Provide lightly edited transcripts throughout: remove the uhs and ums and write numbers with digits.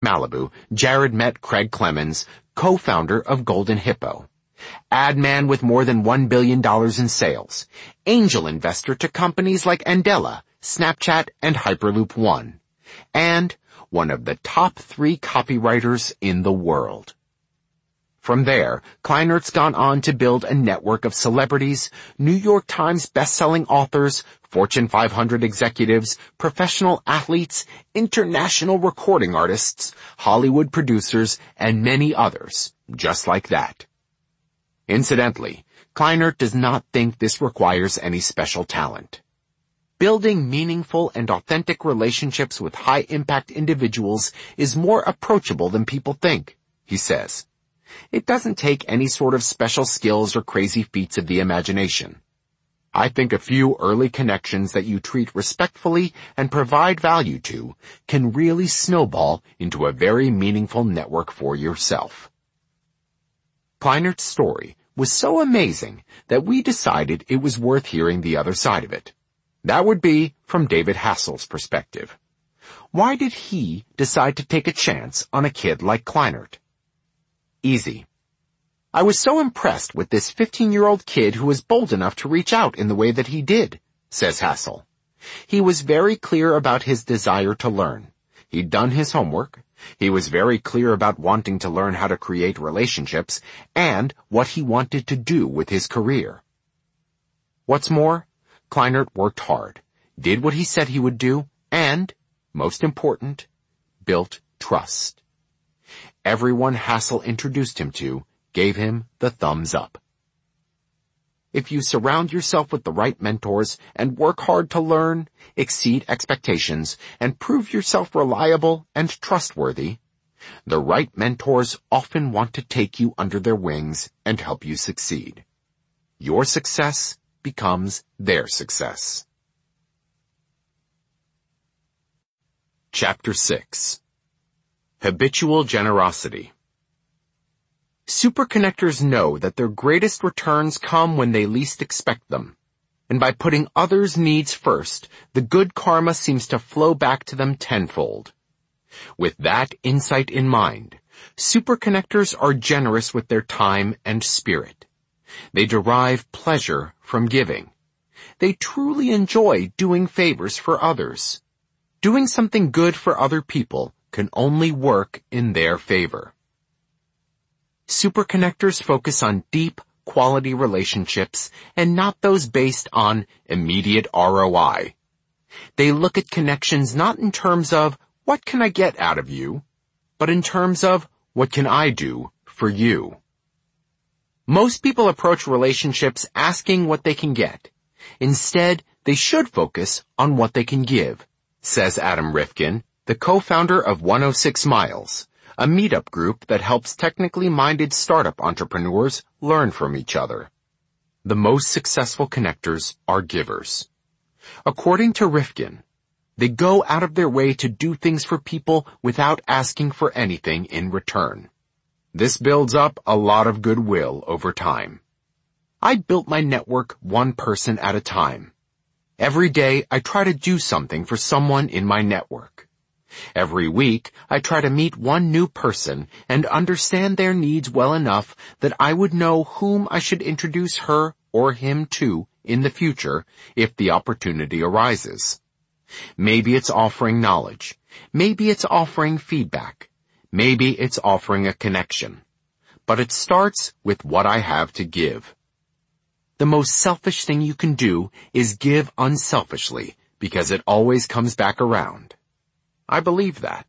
Malibu, Jared met Craig Clemens, co-founder of Golden Hippo. Ad man with more than $1 billion in sales. Angel investor to companies like Andela, Snapchat, and Hyperloop One. And one of the top 3 copywriters in the world. From there, Kleinert's gone on to build a network of celebrities, New York Times best-selling authors, Fortune 500 executives, professional athletes, international recording artists, Hollywood producers, and many others, just like that. Incidentally, Kleinert does not think this requires any special talent. Building meaningful and authentic relationships with high-impact individuals is more approachable than people think, he says. It doesn't take any sort of special skills or crazy feats of the imagination. I think a few early connections that you treat respectfully and provide value to can really snowball into a very meaningful network for yourself. Kleinert's story was so amazing that we decided it was worth hearing the other side of it. That would be from David Hassel's perspective. Why did he decide to take a chance on a kid like Kleinert? Easy. I was so impressed with this 15-year-old kid who was bold enough to reach out in the way that he did, says Hassel. He was very clear about his desire to learn. He'd done his homework. He was very clear about wanting to learn how to create relationships and what he wanted to do with his career. What's more, Kleinert worked hard, did what he said he would do, and, most important, built trust. Everyone Hassel introduced him to gave him the thumbs up. If you surround yourself with the right mentors and work hard to learn, exceed expectations, and prove yourself reliable and trustworthy, the right mentors often want to take you under their wings and help you succeed. Your success becomes their success. Chapter 6. Habitual Generosity. Superconnectors know that their greatest returns come when they least expect them. And by putting others' needs first, the good karma seems to flow back to them tenfold. With that insight in mind, superconnectors are generous with their time and spirit. They derive pleasure from giving. They truly enjoy doing favors for others. Doing something good for other people can only work in their favor. Superconnectors focus on deep, quality relationships and not those based on immediate ROI. They look at connections not in terms of, what can I get out of you, but in terms of, what can I do for you? Most people approach relationships asking what they can get. Instead, they should focus on what they can give, says Adam Rifkin, the co-founder of 106 Miles, a meetup group that helps technically minded startup entrepreneurs learn from each other. The most successful connectors are givers. According to Rifkin, they go out of their way to do things for people without asking for anything in return. This builds up a lot of goodwill over time. I built my network one person at a time. Every day I try to do something for someone in my network. Every week, I try to meet one new person and understand their needs well enough that I would know whom I should introduce her or him to in the future if the opportunity arises. Maybe it's offering knowledge. Maybe it's offering feedback. Maybe it's offering a connection. But it starts with what I have to give. The most selfish thing you can do is give unselfishly because it always comes back around. I believe that.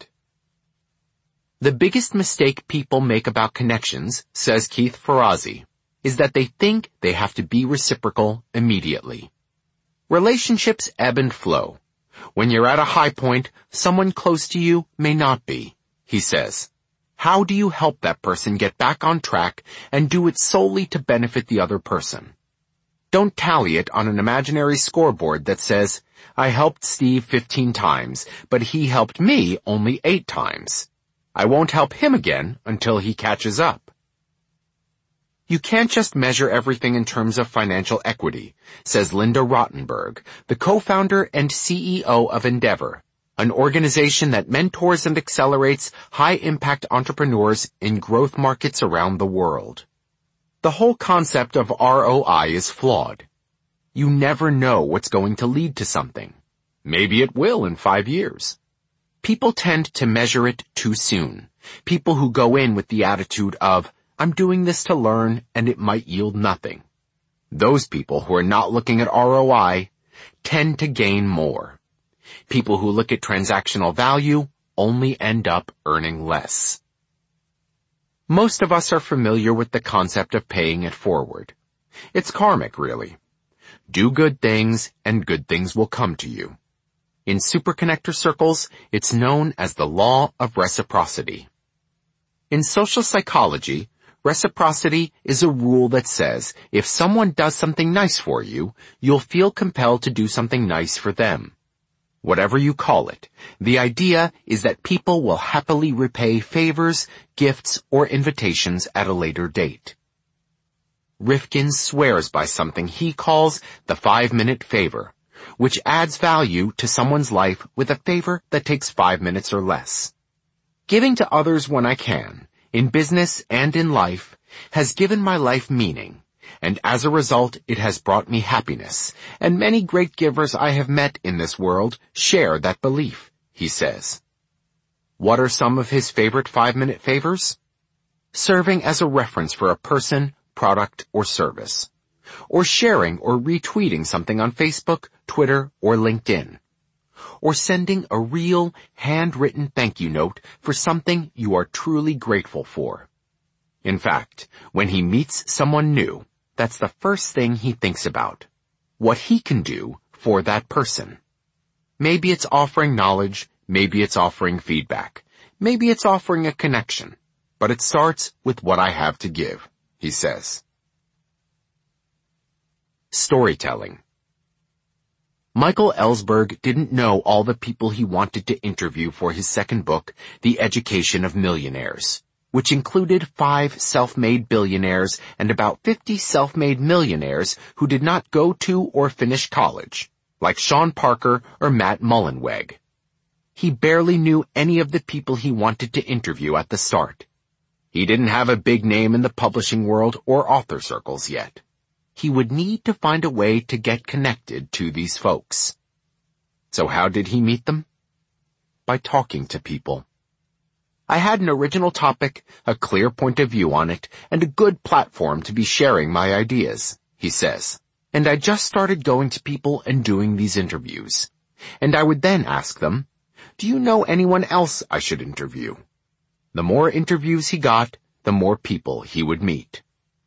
The biggest mistake people make about connections, says Keith Ferrazzi, is that they think they have to be reciprocal immediately. Relationships ebb and flow. When you're at a high point, someone close to you may not be, he says. How do you help that person get back on track and do it solely to benefit the other person? Don't tally it on an imaginary scoreboard that says, I helped Steve 15 times, but he helped me only 8 times. I won't help him again until he catches up. You can't just measure everything in terms of financial equity, says Linda Rottenberg, the co-founder and CEO of Endeavor, an organization that mentors and accelerates high-impact entrepreneurs in growth markets around the world. The whole concept of ROI is flawed. You never know what's going to lead to something. Maybe it will in 5 years. People tend to measure it too soon. People who go in with the attitude of, I'm doing this to learn and it might yield nothing. Those people who are not looking at ROI tend to gain more. People who look at transactional value only end up earning less. Most of us are familiar with the concept of paying it forward. It's karmic, really. Do good things and good things will come to you. In superconnector circles, it's known as the law of reciprocity. In social psychology, reciprocity is a rule that says if someone does something nice for you, you'll feel compelled to do something nice for them. Whatever you call it, the idea is that people will happily repay favors, gifts, or invitations at a later date. Rifkin swears by something he calls the 5-minute favor, which adds value to someone's life with a favor that takes 5 minutes or less. Giving to others when I can, in business and in life, has given my life meaning, and as a result it has brought me happiness, and many great givers I have met in this world share that belief, he says. What are some of his favorite 5-minute favors? Serving as a reference for a person, product, or service. Or sharing or retweeting something on Facebook, Twitter, or LinkedIn. Or sending a real, handwritten thank you note for something you are truly grateful for. In fact, when he meets someone new, that's the first thing he thinks about. What he can do for that person. Maybe it's offering knowledge, maybe it's offering feedback, maybe it's offering a connection, but it starts with what I have to give, he says. Storytelling. Michael Ellsberg didn't know all the people he wanted to interview for his second book, The Education of Millionaires, which included 5 self-made billionaires and about 50 self-made millionaires who did not go to or finish college, like Sean Parker or Matt Mullenweg. He barely knew any of the people he wanted to interview at the start. He didn't have a big name in the publishing world or author circles yet. He would need to find a way to get connected to these folks. So how did he meet them? By talking to people. I had an original topic, a clear point of view on it, and a good platform to be sharing my ideas, he says. And I just started going to people and doing these interviews. And I would then ask them, do you know anyone else I should interview? The more interviews he got, the more people he would meet.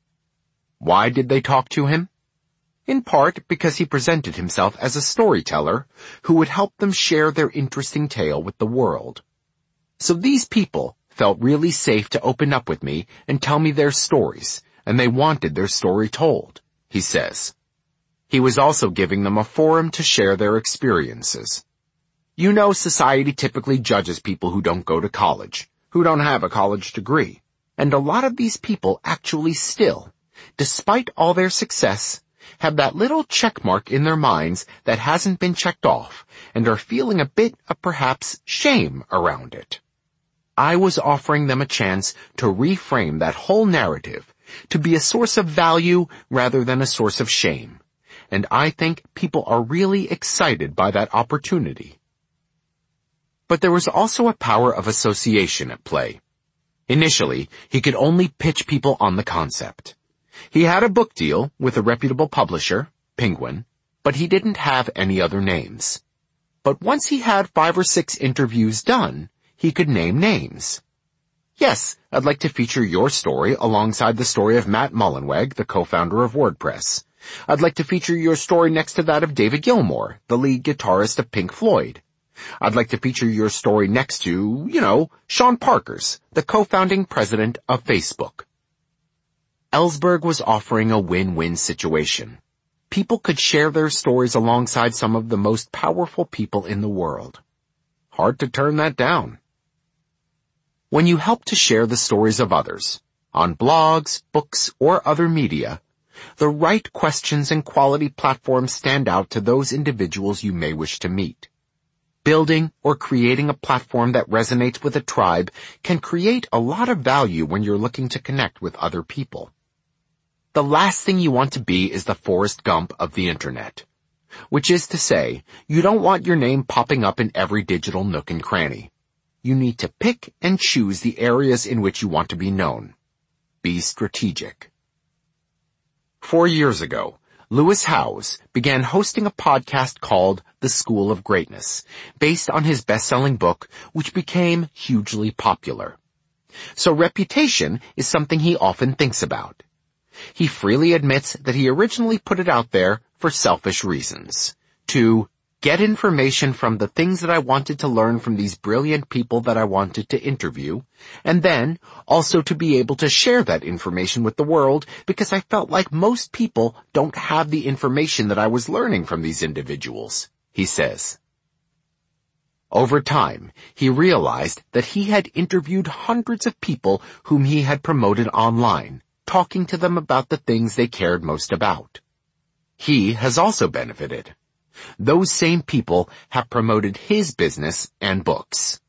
Why did they talk to him? In part because he presented himself as a storyteller who would help them share their interesting tale with the world. So these people felt really safe to open up with me and tell me their stories, and they wanted their story told, he says. He was also giving them a forum to share their experiences. You know, society typically judges people who don't go to college, who don't have a college degree, and a lot of these people actually still, despite all their success, have that little check mark in their minds that hasn't been checked off and are feeling a bit of perhaps shame around it. I was offering them a chance to reframe that whole narrative to be a source of value rather than a source of shame, and I think people are really excited by that opportunity. But there was also a power of association at play. Initially, he could only pitch people on the concept. He had a book deal with a reputable publisher, Penguin, but he didn't have any other names. But once he had 5 or 6 interviews done, he could name names. Yes, I'd like to feature your story alongside the story of Matt Mullenweg, the co-founder of WordPress. I'd like to feature your story next to that of David Gilmour, the lead guitarist of Pink Floyd. I'd like to feature your story next to, Sean Parker's, the co-founding president of Facebook. Ellsberg was offering a win-win situation. People could share their stories alongside some of the most powerful people in the world. Hard to turn that down. When you help to share the stories of others, on blogs, books, or other media, the right questions and quality platforms stand out to those individuals you may wish to meet. Building or creating a platform that resonates with a tribe can create a lot of value when you're looking to connect with other people. The last thing you want to be is the Forrest Gump of the internet. Which is to say, you don't want your name popping up in every digital nook and cranny. You need to pick and choose the areas in which you want to be known. Be strategic. 4 years ago, Lewis Howes began hosting a podcast called The School of Greatness, based on his best-selling book, which became hugely popular. So reputation is something he often thinks about. He freely admits that he originally put it out there for selfish reasons, to get information from the things that I wanted to learn from these brilliant people that I wanted to interview, and then also to be able to share that information with the world because I felt like most people don't have the information that I was learning from these individuals, he says. Over time, he realized that he had interviewed hundreds of people whom he had promoted online, talking to them about the things they cared most about. He has also benefited. Those same people have promoted his business and books.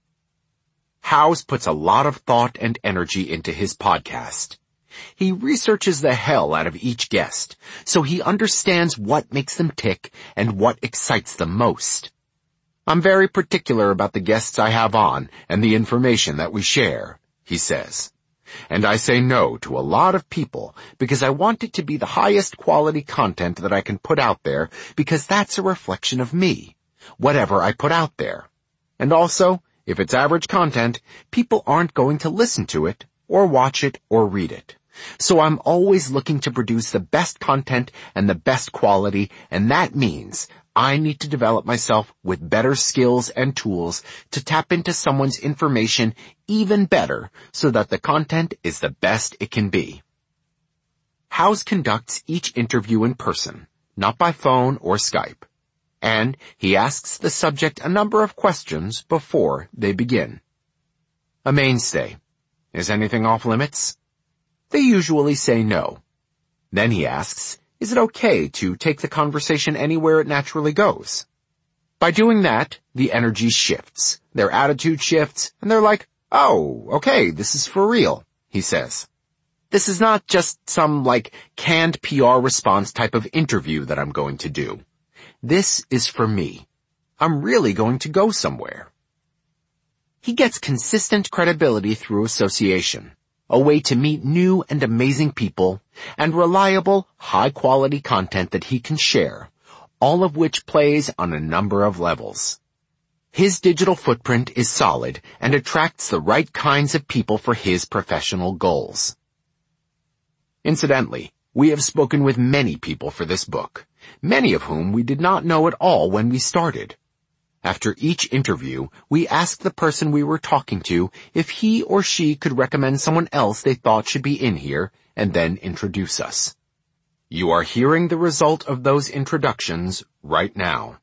Howes puts a lot of thought and energy into his podcast. He researches the hell out of each guest, so he understands what makes them tick and what excites them most. I'm very particular about the guests I have on and the information that we share, he says. And I say no to a lot of people because I want it to be the highest quality content that I can put out there because that's a reflection of me, whatever I put out there. And also, if it's average content, people aren't going to listen to it or watch it or read it. So I'm always looking to produce the best content and the best quality, and that means I need to develop myself with better skills and tools to tap into someone's information even better so that the content is the best it can be. Howes conducts each interview in person, not by phone or Skype, and he asks the subject a number of questions before they begin. A mainstay. Is anything off limits? They usually say no. Then he asks, is it okay to take the conversation anywhere it naturally goes? By doing that, the energy shifts, their attitude shifts, and they're like, oh, okay, this is for real, he says. This is not just some, canned PR response type of interview that I'm going to do. This is for me. I'm really going to go somewhere. He gets consistent credibility through association, a way to meet new and amazing people, and reliable, high-quality content that he can share, all of which plays on a number of levels. His digital footprint is solid and attracts the right kinds of people for his professional goals. Incidentally, we have spoken with many people for this book, many of whom we did not know at all when we started. After each interview, we asked the person we were talking to if he or she could recommend someone else they thought should be in here, and then introduce us. You are hearing the result of those introductions right now.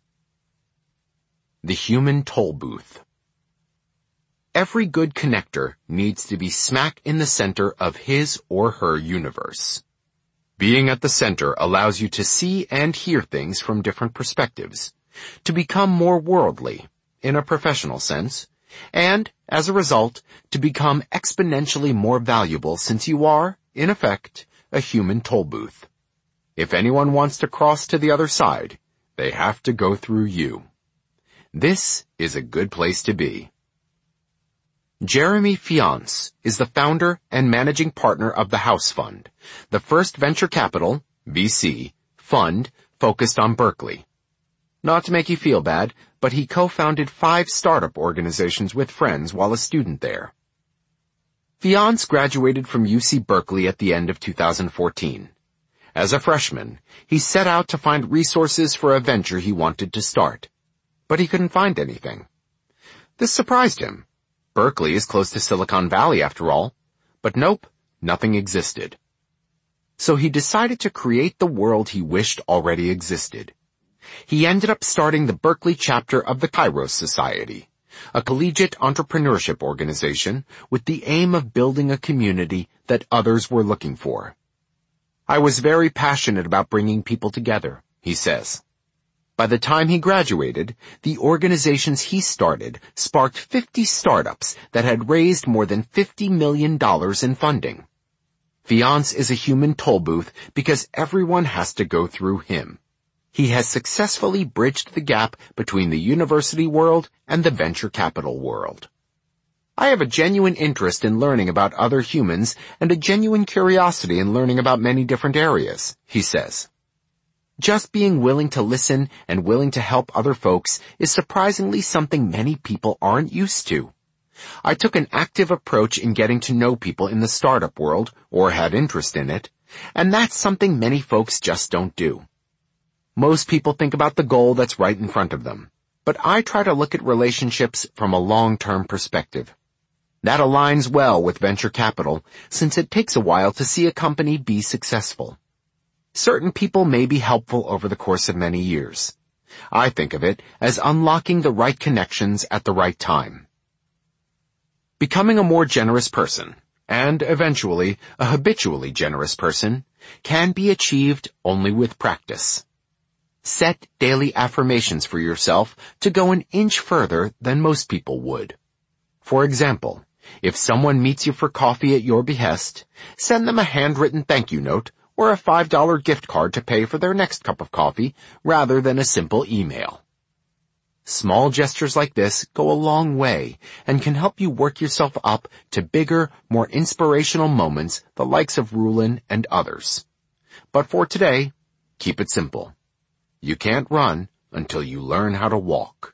The Human Toll Booth. Every good connector needs to be smack in the center of his or her universe. Being at the center allows you to see and hear things from different perspectives, to become more worldly, in a professional sense, and, as a result, to become exponentially more valuable since you are, in effect, a human toll booth. If anyone wants to cross to the other side, they have to go through you. This is a good place to be. Jeremy Fiance is the founder and managing partner of the House Fund, the first venture capital, VC, fund focused on Berkeley. Not to make you feel bad, but he co-founded 5 startup organizations with friends while a student there. Fiance graduated from UC Berkeley at the end of 2014. As a freshman, he set out to find resources for a venture he wanted to start, but he couldn't find anything. This surprised him. Berkeley is close to Silicon Valley after all, but nope, nothing existed. So he decided to create the world he wished already existed. He ended up starting the Berkeley chapter of the Kairos Society, a collegiate entrepreneurship organization with the aim of building a community that others were looking for. I was very passionate about bringing people together, he says. By the time he graduated, the organizations he started sparked 50 startups that had raised more than $50 million in funding. Fiance is a human toll booth because everyone has to go through him. He has successfully bridged the gap between the university world and the venture capital world. I have a genuine interest in learning about other humans and a genuine curiosity in learning about many different areas, he says. Just being willing to listen and willing to help other folks is surprisingly something many people aren't used to. I took an active approach in getting to know people in the startup world, or had interest in it, and that's something many folks just don't do. Most people think about the goal that's right in front of them, but I try to look at relationships from a long-term perspective. That aligns well with venture capital, since it takes a while to see a company be successful. Certain people may be helpful over the course of many years. I think of it as unlocking the right connections at the right time. Becoming a more generous person, and eventually a habitually generous person, can be achieved only with practice. Set daily affirmations for yourself to go an inch further than most people would. For example, if someone meets you for coffee at your behest, send them a handwritten thank you note or a $5 gift card to pay for their next cup of coffee rather than a simple email. Small gestures like this go a long way and can help you work yourself up to bigger, more inspirational moments, the likes of Rulin and others. But for today, keep it simple. You can't run until you learn how to walk.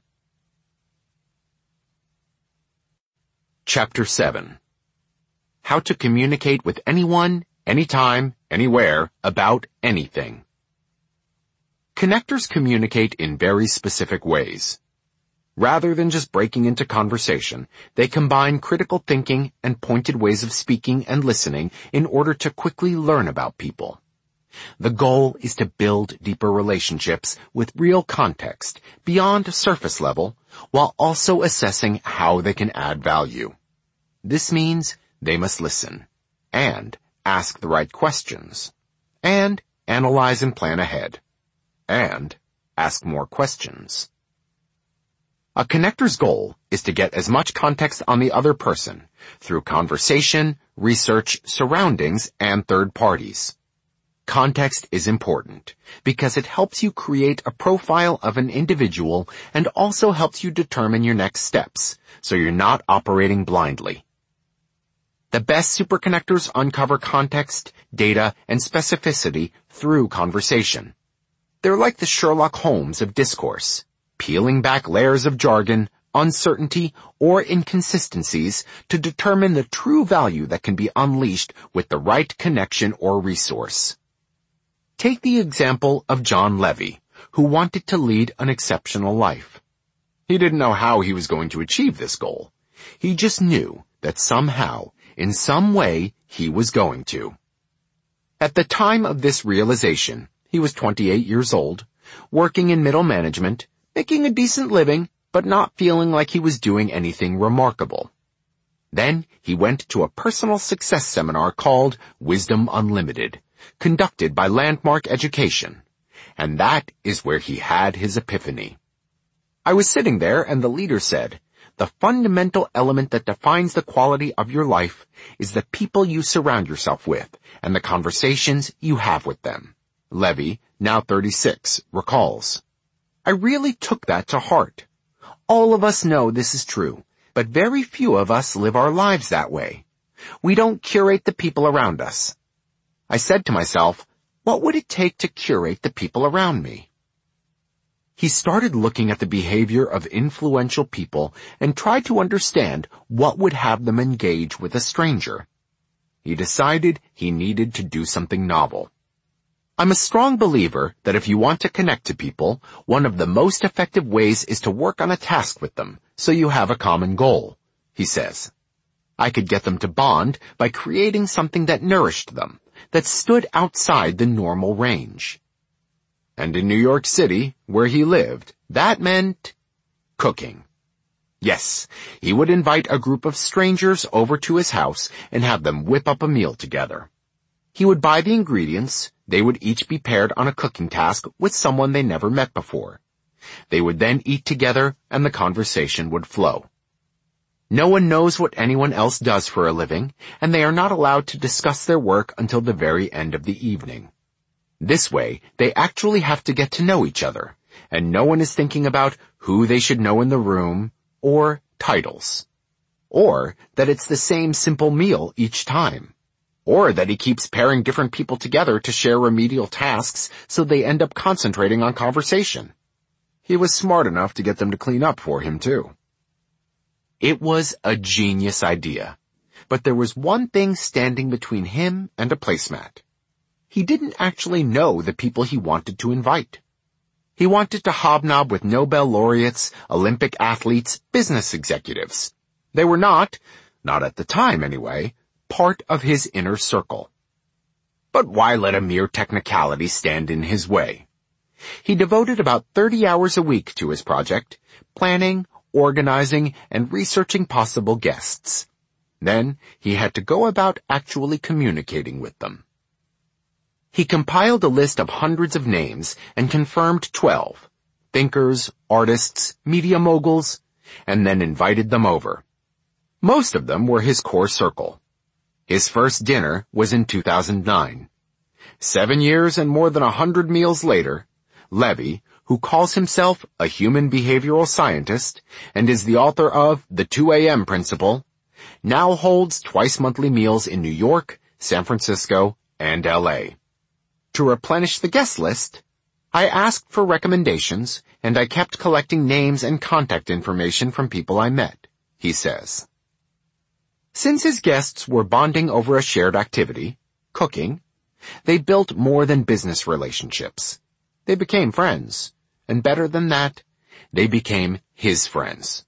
Chapter 7. How to communicate with anyone, anytime, anywhere, about anything. Connectors communicate in very specific ways. Rather than just breaking into conversation, they combine critical thinking and pointed ways of speaking and listening in order to quickly learn about people. The goal is to build deeper relationships with real context beyond surface level, while also assessing how they can add value. This means they must listen, and ask the right questions, and analyze and plan ahead, and ask more questions. A connector's goal is to get as much context on the other person through conversation, research, surroundings, and third parties. Context is important because it helps you create a profile of an individual and also helps you determine your next steps, so you're not operating blindly. The best superconnectors uncover context, data, and specificity through conversation. They're like the Sherlock Holmes of discourse, peeling back layers of jargon, uncertainty, or inconsistencies to determine the true value that can be unleashed with the right connection or resource. Take the example of John Levy, who wanted to lead an exceptional life. He didn't know how he was going to achieve this goal. He just knew that somehow, in some way, he was going to. At the time of this realization, he was 28 years old, working in middle management, making a decent living, but not feeling like he was doing anything remarkable. Then he went to a personal success seminar called Wisdom Unlimited, conducted by Landmark Education, and that is where he had his epiphany. I was sitting there and the leader said, "The fundamental element that defines the quality of your life is the people you surround yourself with and the conversations you have with them." Levy, now 36, recalls. I really took that to heart. All of us know this is true, but very few of us live our lives that way. We don't curate the people around us. I said to myself, what would it take to curate the people around me? He started looking at the behavior of influential people and tried to understand what would have them engage with a stranger. He decided he needed to do something novel. I'm a strong believer that if you want to connect to people, one of the most effective ways is to work on a task with them so you have a common goal, he says. I could get them to bond by creating something that nourished them, that stood outside the normal range. And in New York City, where he lived, that meant cooking. Yes, he would invite a group of strangers over to his house and have them whip up a meal together. He would buy the ingredients, they would each be paired on a cooking task with someone they never met before. They would then eat together and the conversation would flow. No one knows what anyone else does for a living, and they are not allowed to discuss their work until the very end of the evening. This way, they actually have to get to know each other, and no one is thinking about who they should know in the room, or titles. Or that it's the same simple meal each time. Or that he keeps pairing different people together to share remedial tasks so they end up concentrating on conversation. He was smart enough to get them to clean up for him too. It was a genius idea, but there was one thing standing between him and a placemat. He didn't actually know the people he wanted to invite. He wanted to hobnob with Nobel laureates, Olympic athletes, business executives. They were not at the time anyway, part of his inner circle. But why let a mere technicality stand in his way? He devoted about 30 hours a week to his project, planning, organizing, and researching possible guests. Then he had to go about actually communicating with them. He compiled a list of hundreds of names and confirmed 12, thinkers, artists, media moguls, and then invited them over. Most of them were his core circle. His first dinner was in 2009. 7 years and more than 100 meals later, Levy, who calls himself a human behavioral scientist and is the author of The 2 a.m. Principle, now holds twice-monthly meals in New York, San Francisco, and L.A. To replenish the guest list, I asked for recommendations, and I kept collecting names and contact information from people I met, he says. Since his guests were bonding over a shared activity, cooking, they built more than business relationships. They became friends, and better than that, they became his friends.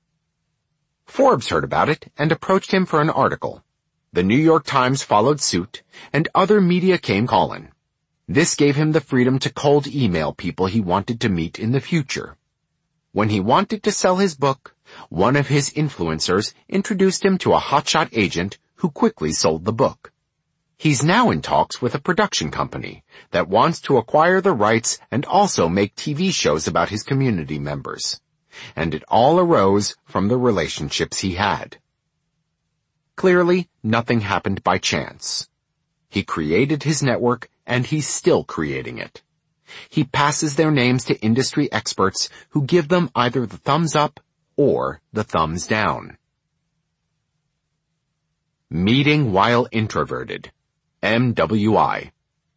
Forbes heard about it and approached him for an article. The New York Times followed suit, and other media came calling. This gave him the freedom to cold email people he wanted to meet in the future. When he wanted to sell his book, one of his influencers introduced him to a hotshot agent who quickly sold the book. He's now in talks with a production company that wants to acquire the rights and also make TV shows about his community members. And it all arose from the relationships he had. Clearly, nothing happened by chance. He created his network, and he's still creating it. He passes their names to industry experts who give them either the thumbs up or the thumbs down. Meeting while introverted. MWI.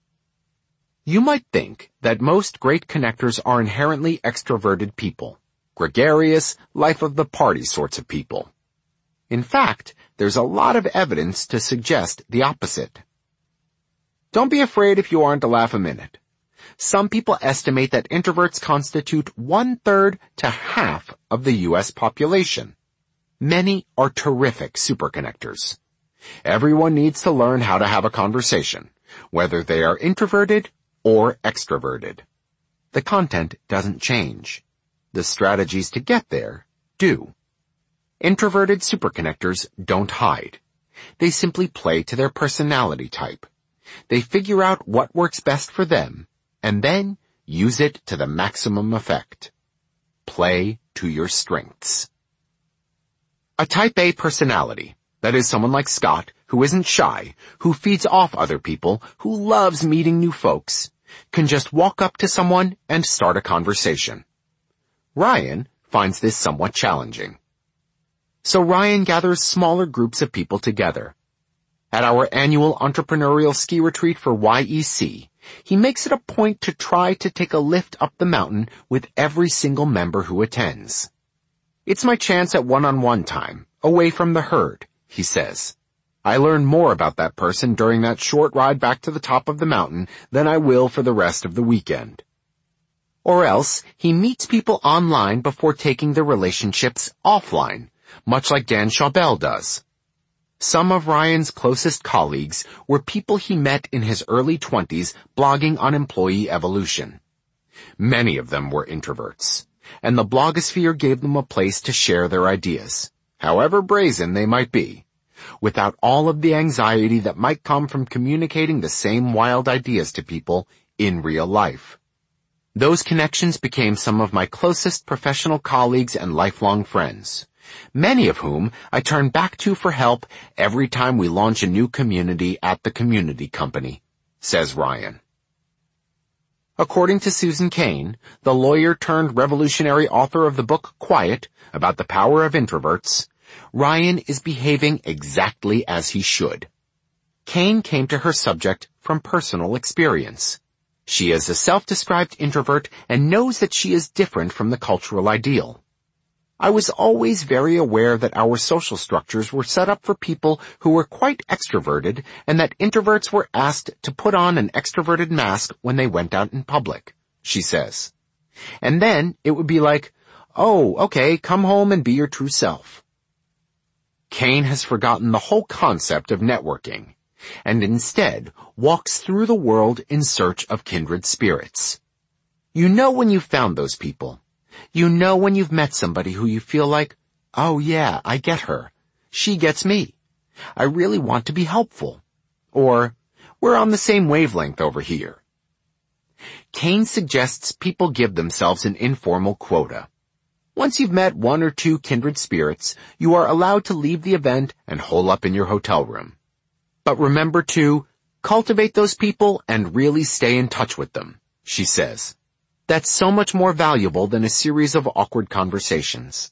You might think that most great connectors are inherently extroverted people, gregarious, life-of-the-party sorts of people. In fact, there's a lot of evidence to suggest the opposite. Don't be afraid if you aren't to laugh a minute. Some people estimate that introverts constitute 1/3 to half of the U.S. population. Many are terrific superconnectors. Everyone needs to learn how to have a conversation, whether they are introverted or extroverted. The content doesn't change. The strategies to get there do. Introverted superconnectors don't hide. They simply play to their personality type. They figure out what works best for them, and then use it to the maximum effect. Play to your strengths. A Type A personality, that is someone like Scott, who isn't shy, who feeds off other people, who loves meeting new folks, can just walk up to someone and start a conversation. Ryan finds this somewhat challenging. So Ryan gathers smaller groups of people together. At our annual entrepreneurial ski retreat for YEC, he makes it a point to try to take a lift up the mountain with every single member who attends. It's my chance at one-on-one time, away from the herd, he says. I learn more about that person during that short ride back to the top of the mountain than I will for the rest of the weekend. Or else, he meets people online before taking the relationships offline, much like Dan Schawbel does. Some of Ryan's closest colleagues were people he met in his early 20s blogging on employee evolution. Many of them were introverts, and the blogosphere gave them a place to share their ideas, however brazen they might be, without all of the anxiety that might come from communicating the same wild ideas to people in real life. Those connections became some of my closest professional colleagues and lifelong friends, many of whom I turn back to for help every time we launch a new community at the community company, says Ryan. According to Susan Cain, the lawyer turned revolutionary author of the book Quiet, about the power of introverts, Ryan is behaving exactly as he should. Cain came to her subject from personal experience. She is a self-described introvert and knows that she is different from the cultural ideal. I was always very aware that our social structures were set up for people who were quite extroverted and that introverts were asked to put on an extroverted mask when they went out in public, she says. And then it would be like, oh, okay, come home and be your true self. Cain has forgotten the whole concept of networking and instead walks through the world in search of kindred spirits. You know when you've found those people. You know when you've met somebody who you feel like, oh yeah, I get her. She gets me. I really want to be helpful. Or, we're on the same wavelength over here. Cain suggests people give themselves an informal quota. Once you've met one or two kindred spirits, you are allowed to leave the event and hole up in your hotel room. But remember to cultivate those people and really stay in touch with them, she says. That's so much more valuable than a series of awkward conversations.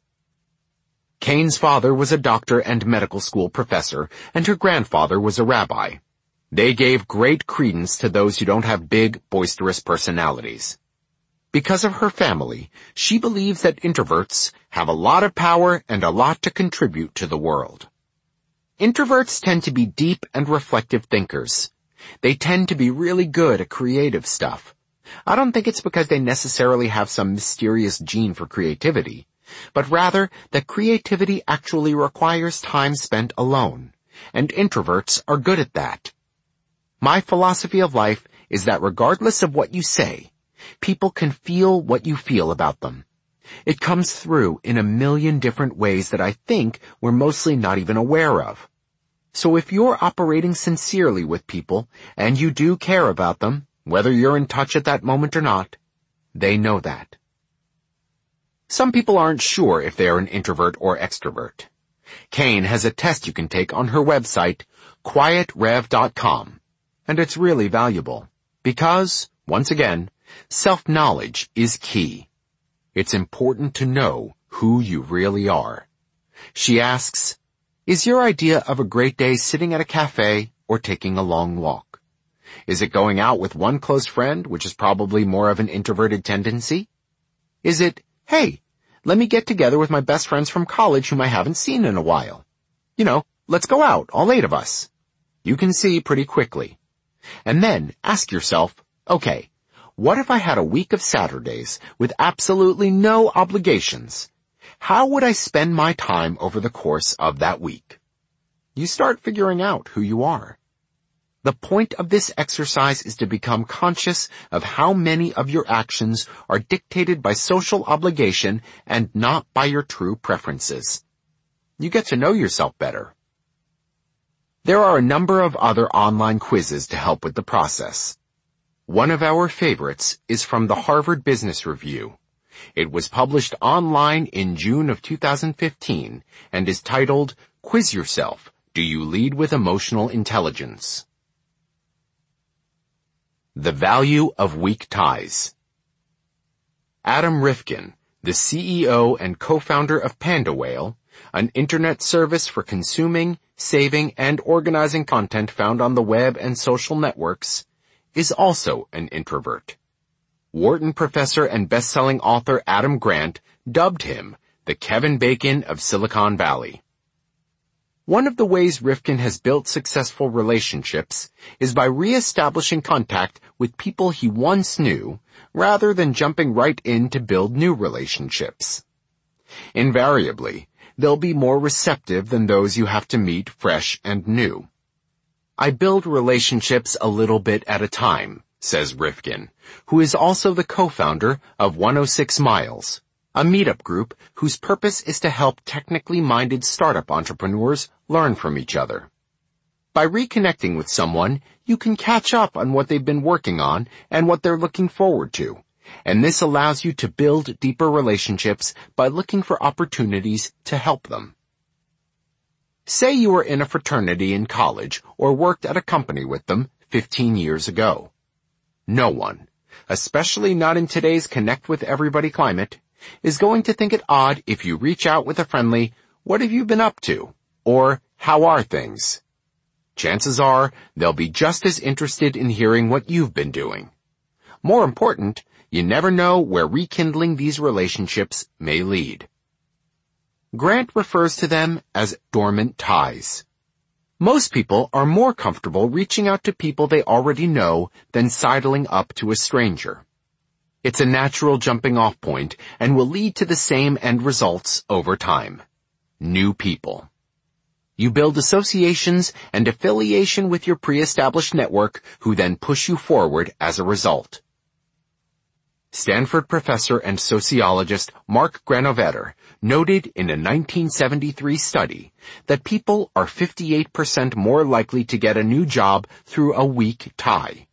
Cain's father was a doctor and medical school professor, and her grandfather was a rabbi. They gave great credence to those who don't have big, boisterous personalities. Because of her family, she believes that introverts have a lot of power and a lot to contribute to the world. Introverts tend to be deep and reflective thinkers. They tend to be really good at creative stuff. I don't think it's because they necessarily have some mysterious gene for creativity, but rather that creativity actually requires time spent alone, and introverts are good at that. My philosophy of life is that regardless of what you say, people can feel what you feel about them. It comes through in a million different ways that I think we're mostly not even aware of. So if you're operating sincerely with people, and you do care about them, whether you're in touch at that moment or not, they know that. Some people aren't sure if they are an introvert or extrovert. Cain has a test you can take on her website, quietrev.com, and it's really valuable because, once again, self-knowledge is key. It's important to know who you really are. She asks, is your idea of a great day sitting at a cafe or taking a long walk? Is it going out with one close friend, which is probably more of an introverted tendency? Is it, hey, let me get together with my best friends from college whom I haven't seen in a while? You know, let's go out, all 8 of us. You can see pretty quickly. And then ask yourself, okay, what if I had a week of Saturdays with absolutely no obligations? How would I spend my time over the course of that week? You start figuring out who you are. The point of this exercise is to become conscious of how many of your actions are dictated by social obligation and not by your true preferences. You get to know yourself better. There are a number of other online quizzes to help with the process. One of our favorites is from the Harvard Business Review. It was published online in June of 2015 and is titled, Quiz Yourself, Do You Lead with Emotional Intelligence? The Value of Weak Ties. Adam Rifkin, the CEO and co-founder of PandaWhale, an internet service for consuming, saving, and organizing content found on the web and social networks, is also an introvert. Wharton professor and best-selling author Adam Grant dubbed him the Kevin Bacon of Silicon Valley. One of the ways Rifkin has built successful relationships is by re-establishing contact with people he once knew, rather than jumping right in to build new relationships. Invariably, they'll be more receptive than those you have to meet fresh and new. I build relationships a little bit at a time, says Rifkin, who is also the co-founder of 106 Miles, a meetup group whose purpose is to help technically minded startup entrepreneurs learn from each other. By reconnecting with someone, you can catch up on what they've been working on and what they're looking forward to, And this allows you to build deeper relationships by looking for opportunities to help them. Say you were in a fraternity in college or worked at a company with them 15 years ago. No one, especially not in today's connect with everybody climate, is going to think it odd if you reach out with a friendly, "What have you been up to?" or "How are things?" Chances are they'll be just as interested in hearing what you've been doing. More important, you never know where rekindling these relationships may lead. Grant refers to them as dormant ties. Most people are more comfortable reaching out to people they already know than sidling up to a stranger. It's a natural jumping off point and will lead to the same end results over time. New people. You build associations and affiliation with your pre-established network who then push you forward as a result. Stanford professor and sociologist Mark Granovetter noted in a 1973 study that people are 58% more likely to get a new job through a weak tie.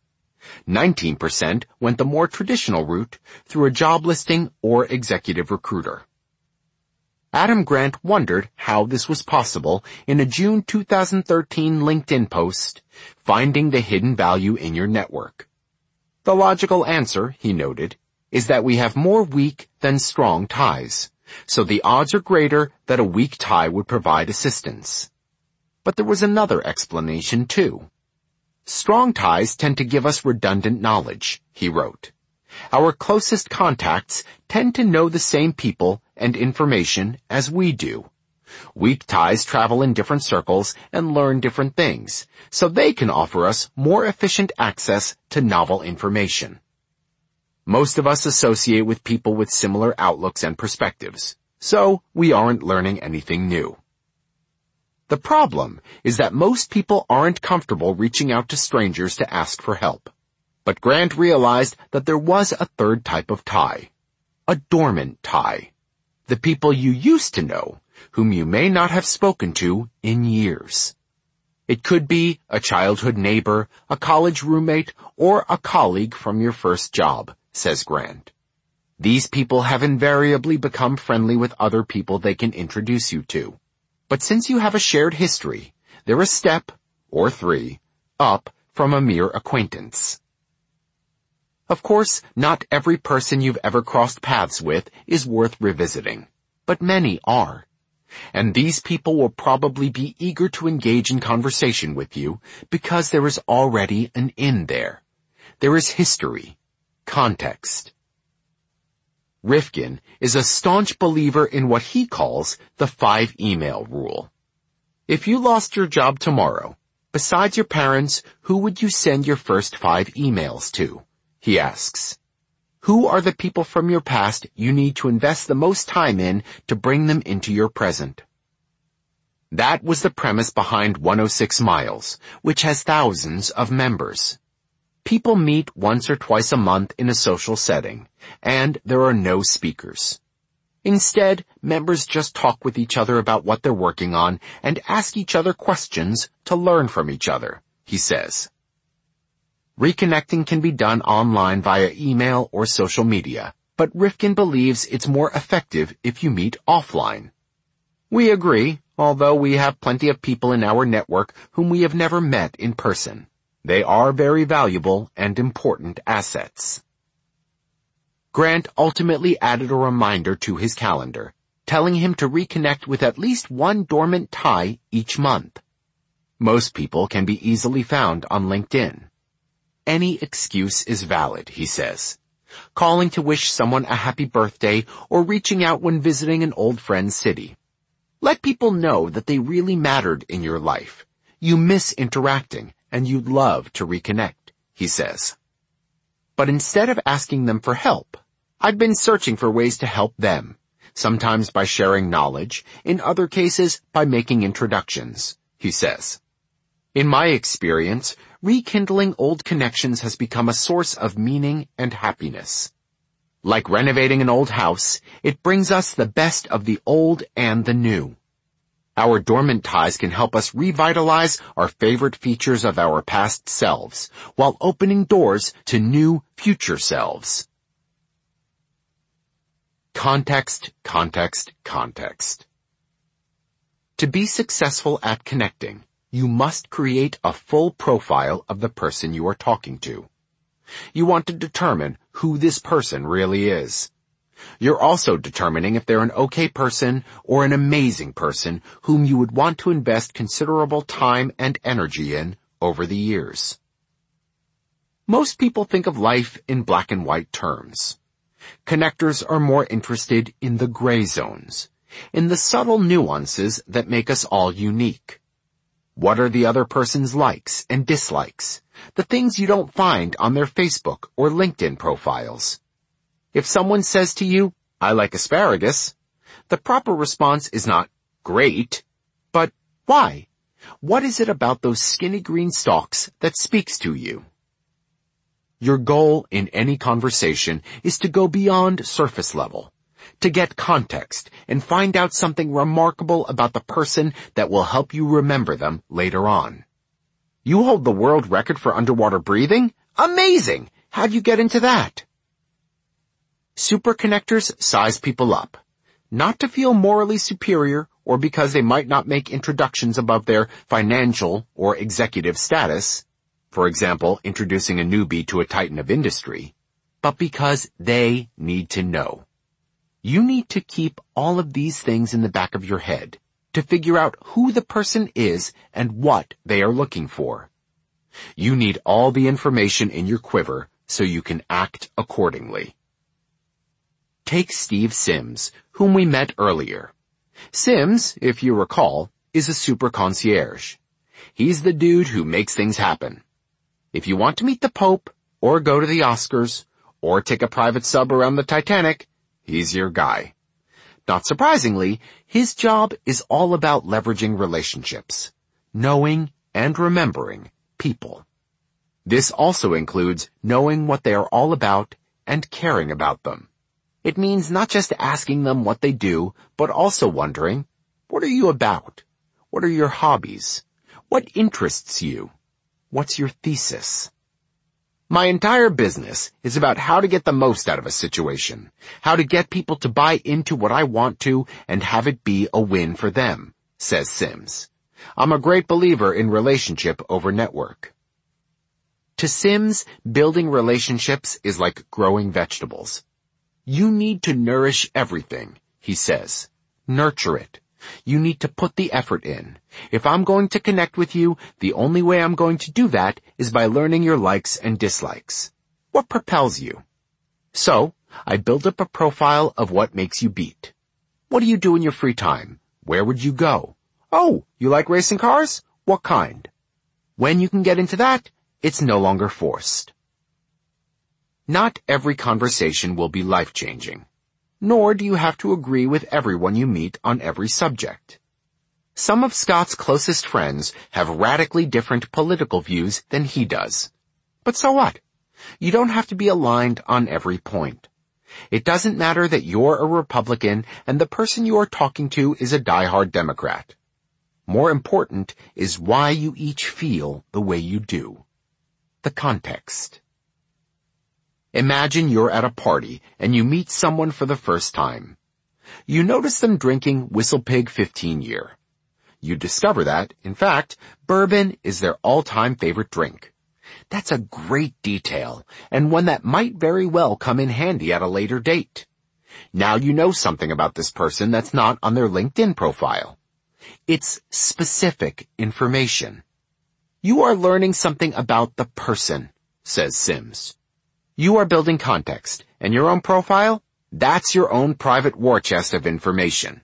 19% went the more traditional route through a job listing or executive recruiter. Adam Grant wondered how this was possible in a June 2013 LinkedIn post, "Finding the Hidden Value in Your Network." The logical answer, he noted, is that we have more weak than strong ties, so the odds are greater that a weak tie would provide assistance. But there was another explanation too. Strong ties tend to give us redundant knowledge, he wrote. Our closest contacts tend to know the same people and information as we do. Weak ties travel in different circles and learn different things, so they can offer us more efficient access to novel information. Most of us associate with people with similar outlooks and perspectives, so we aren't learning anything new. The problem is that most people aren't comfortable reaching out to strangers to ask for help. But Grant realized that there was a third type of tie, a dormant tie. The people you used to know, whom you may not have spoken to in years. It could be a childhood neighbor, a college roommate, or a colleague from your first job, says Grant. These people have invariably become friendly with other people they can introduce you to. But since you have a shared history, they're a step, or 3, up from a mere acquaintance. Of course, not every person you've ever crossed paths with is worth revisiting, but many are. And these people will probably be eager to engage in conversation with you because there is already an in there. There is history, context. Rifkin is a staunch believer in what he calls the 5-email rule. If you lost your job tomorrow, besides your parents, who would you send your first 5 emails to? He asks. Who are the people from your past you need to invest the most time in to bring them into your present? That was the premise behind 106 Miles, which has thousands of members. People meet once or twice a month in a social setting, and there are no speakers. Instead, members just talk with each other about what they're working on and ask each other questions to learn from each other, he says. Reconnecting can be done online via email or social media, but Rifkin believes it's more effective if you meet offline. We agree, although we have plenty of people in our network whom we have never met in person. They are very valuable and important assets. Grant ultimately added a reminder to his calendar, telling him to reconnect with at least one dormant tie each month. Most people can be easily found on LinkedIn. Any excuse is valid, he says. Calling to wish someone a happy birthday or reaching out when visiting an old friend's city. Let people know that they really mattered in your life. You miss interacting and you'd love to reconnect, he says. But instead of asking them for help, I've been searching for ways to help them, sometimes by sharing knowledge, in other cases by making introductions, he says. In my experience, rekindling old connections has become a source of meaning and happiness. Like renovating an old house, it brings us the best of the old and the new. Our dormant ties can help us revitalize our favorite features of our past selves, while opening doors to new future selves. Context, context, context. To be successful at connecting, you must create a full profile of the person you are talking to. You want to determine who this person really is. You're also determining if they're an okay person or an amazing person whom you would want to invest considerable time and energy in over the years. Most people think of life in black and white terms. Connectors are more interested in the gray zones, in the subtle nuances that make us all unique. What are the other person's likes and dislikes? The things you don't find on their Facebook or LinkedIn profiles. If someone says to you, "I like asparagus," the proper response is not, "Great," but why? What is it about those skinny green stalks that speaks to you? Your goal in any conversation is to go beyond surface level, to get context and find out something remarkable about the person that will help you remember them later on. You hold the world record for underwater breathing? Amazing! How'd you get into that? Super connectors size people up, not to feel morally superior or because they might not make introductions above their financial or executive status, for example, introducing a newbie to a titan of industry, but because they need to know. You need to keep all of these things in the back of your head to figure out who the person is and what they are looking for. You need all the information in your quiver so you can act accordingly. Take Steve Sims, whom we met earlier. Sims, if you recall, is a super concierge. He's the dude who makes things happen. If you want to meet the Pope, or go to the Oscars, or take a private sub around the Titanic, he's your guy. Not surprisingly, his job is all about leveraging relationships, knowing and remembering people. This also includes knowing what they are all about and caring about them. It means not just asking them what they do, but also wondering, what are you about? What are your hobbies? What interests you? What's your thesis? My entire business is about how to get the most out of a situation, how to get people to buy into what I want to and have it be a win for them, says Sims. I'm a great believer in relationship over network. To Sims, building relationships is like growing vegetables. You need to nourish everything, he says. Nurture it. You need to put the effort in. If I'm going to connect with you, the only way I'm going to do that is by learning your likes and dislikes. What propels you? So, I build up a profile of what makes you beat. What do you do in your free time? Where would you go? Oh, you like racing cars? What kind? When you can get into that, it's no longer forced. Not every conversation will be life-changing, nor do you have to agree with everyone you meet on every subject. Some of Scott's closest friends have radically different political views than he does. But so what? You don't have to be aligned on every point. It doesn't matter that you're a Republican and the person you are talking to is a diehard Democrat. More important is why you each feel the way you do. The context. Imagine you're at a party and you meet someone for the first time. You notice them drinking WhistlePig 15-year. You discover that, in fact, bourbon is their all-time favorite drink. That's a great detail, and one that might very well come in handy at a later date. Now you know something about this person that's not on their LinkedIn profile. It's specific information. You are learning something about the person, says Sims. You are building context, and your own profile, that's your own private war chest of information.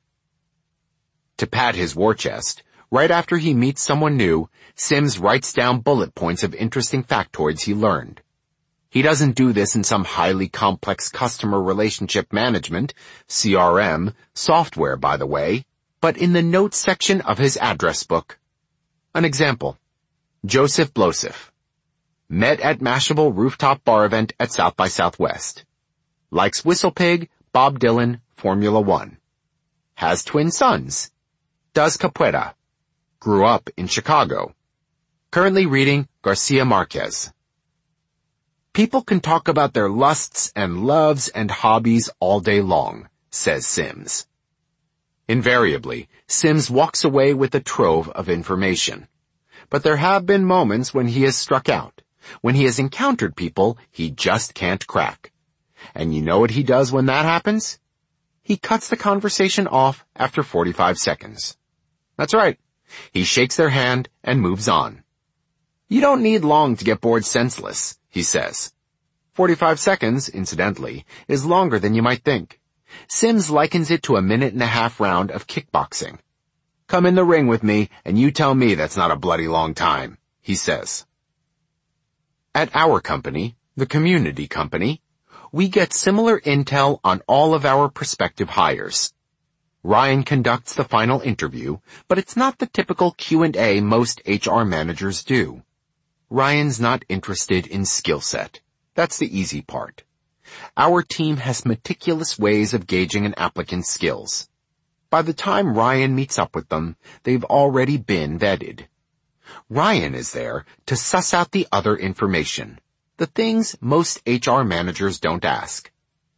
To pad his war chest, right after he meets someone new, Sims writes down bullet points of interesting factoids he learned. He doesn't do this in some highly complex customer relationship management, CRM, software, by the way, but in the notes section of his address book. An example. Joseph Blosif. Met at Mashable rooftop bar event at South by Southwest. Likes WhistlePig, Bob Dylan, Formula One. Has twin sons. Does capoeira. Grew up in Chicago. Currently reading Garcia Marquez. People can talk about their lusts and loves and hobbies all day long, says Sims. Invariably, Sims walks away with a trove of information. But there have been moments when he has struck out, when he has encountered people he just can't crack. And you know what he does when that happens? He cuts the conversation off after 45 seconds. That's right. He shakes their hand and moves on. You don't need long to get bored senseless, he says. 45 seconds, incidentally, is longer than you might think. Sims likens it to a 1.5-minute round of kickboxing. Come in the ring with me, and you tell me that's not a bloody long time, he says. At our company, the Community Company, we get similar intel on all of our prospective hires. Ryan conducts the final interview, but it's not the typical Q&A most HR managers do. Ryan's not interested in skill set. That's the easy part. Our team has meticulous ways of gauging an applicant's skills. By the time Ryan meets up with them, they've already been vetted. Ryan is there to suss out the other information, the things most HR managers don't ask.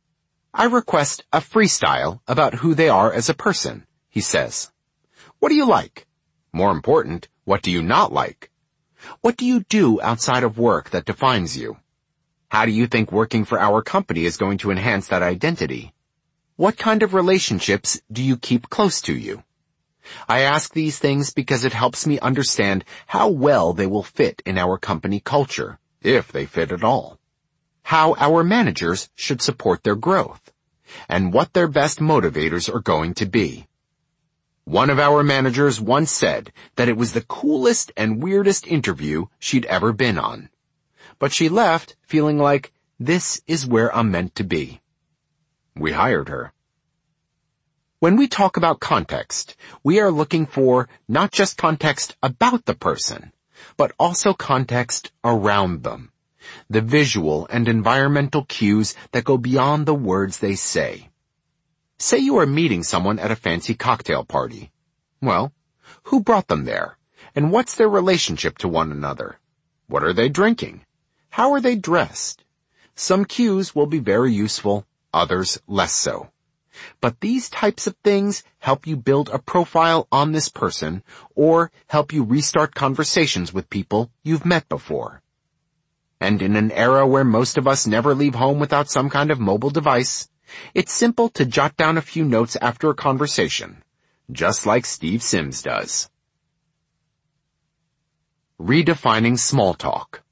I request a freestyle about who they are as a person, he says. What do you like? More important, what do you not like? What do you do outside of work that defines you? How do you think working for our company is going to enhance that identity? What kind of relationships do you keep close to you? I ask these things because it helps me understand how well they will fit in our company culture, if they fit at all. How our managers should support their growth, and what their best motivators are going to be. One of our managers once said that it was the coolest and weirdest interview she'd ever been on. But she left feeling like, this is where I'm meant to be. We hired her. When we talk about context, we are looking for not just context about the person, but also context around them. The visual and environmental cues that go beyond the words they say. Say you are meeting someone at a fancy cocktail party. Well, who brought them there? And what's their relationship to one another? What are they drinking? How are they dressed? Some cues will be very useful, others less so. But these types of things help you build a profile on this person or help you restart conversations with people you've met before. And in an era where most of us never leave home without some kind of mobile device, it's simple to jot down a few notes after a conversation, just like Steve Sims does. Redefining small talk.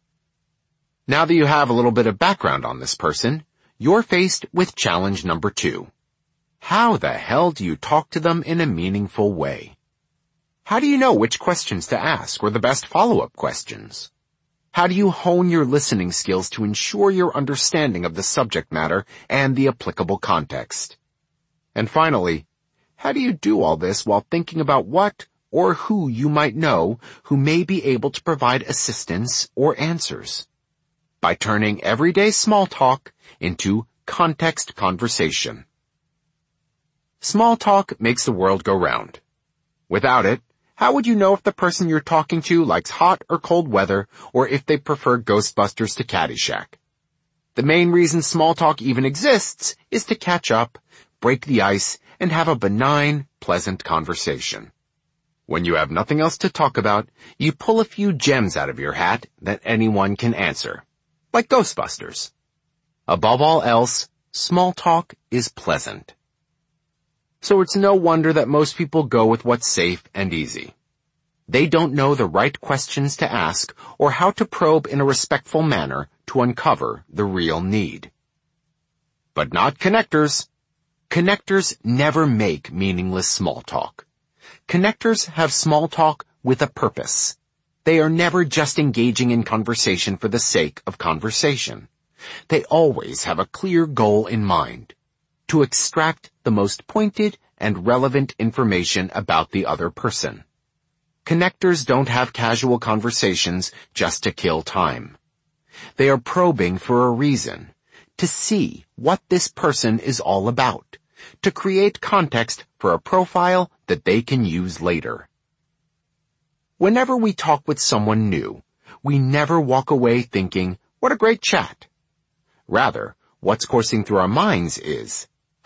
Now that you have a little bit of background on this person, you're faced with challenge number 2. How the hell do you talk to them in a meaningful way? How do you know which questions to ask or the best follow-up questions? How do you hone your listening skills to ensure your understanding of the subject matter and the applicable context? And finally, how do you do all this while thinking about what or who you might know who may be able to provide assistance or answers? By turning everyday small talk into context conversation. Small talk makes the world go round. Without it, how would you know if the person you're talking to likes hot or cold weather, or if they prefer Ghostbusters to Caddyshack? The main reason small talk even exists is to catch up, break the ice, and have a benign, pleasant conversation. When you have nothing else to talk about, you pull a few gems out of your hat that anyone can answer. Like Ghostbusters. Above all else, small talk is pleasant. So it's no wonder that most people go with what's safe and easy. They don't know the right questions to ask or how to probe in a respectful manner to uncover the real need. But not connectors. Connectors never make meaningless small talk. Connectors have small talk with a purpose. They are never just engaging in conversation for the sake of conversation. They always have a clear goal in mind. To extract the most pointed and relevant information about the other person. Connectors don't have casual conversations just to kill time. They are probing for a reason, to see what this person is all about, to create context for a profile that they can use later. Whenever we talk with someone new, we never walk away thinking, what a great chat. Rather, what's coursing through our minds is,